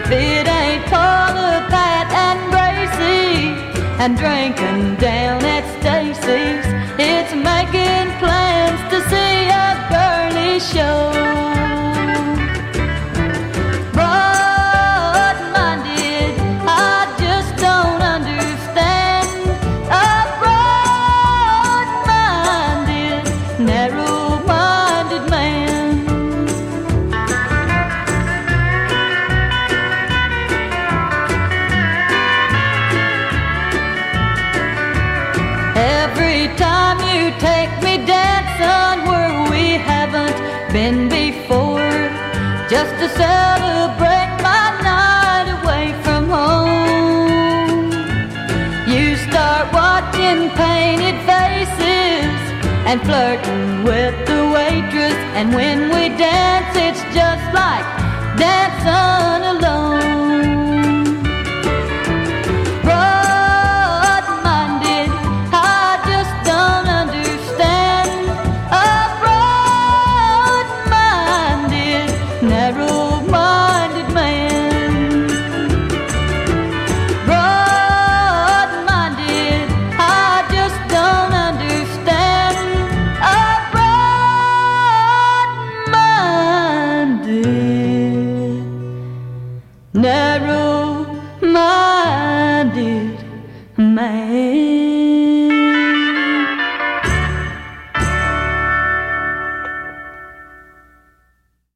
If it ain't Paula, Pat, and Bracy, and drinking down at Stacy's, it's making plans to see a girly show. Broad-minded, I just don't understand. A broad-minded, narrow-minded man. Every time you take me dancing where we haven't been before, just to celebrate my night away from home, you start watching painted faces and flirting with the waitress, and when we dance it's just like dancing alone. Broad-minded, I just don't understand. A broad-minded, narrow-minded man. Broad-minded, I just don't understand. A broad-minded, narrow-minded man.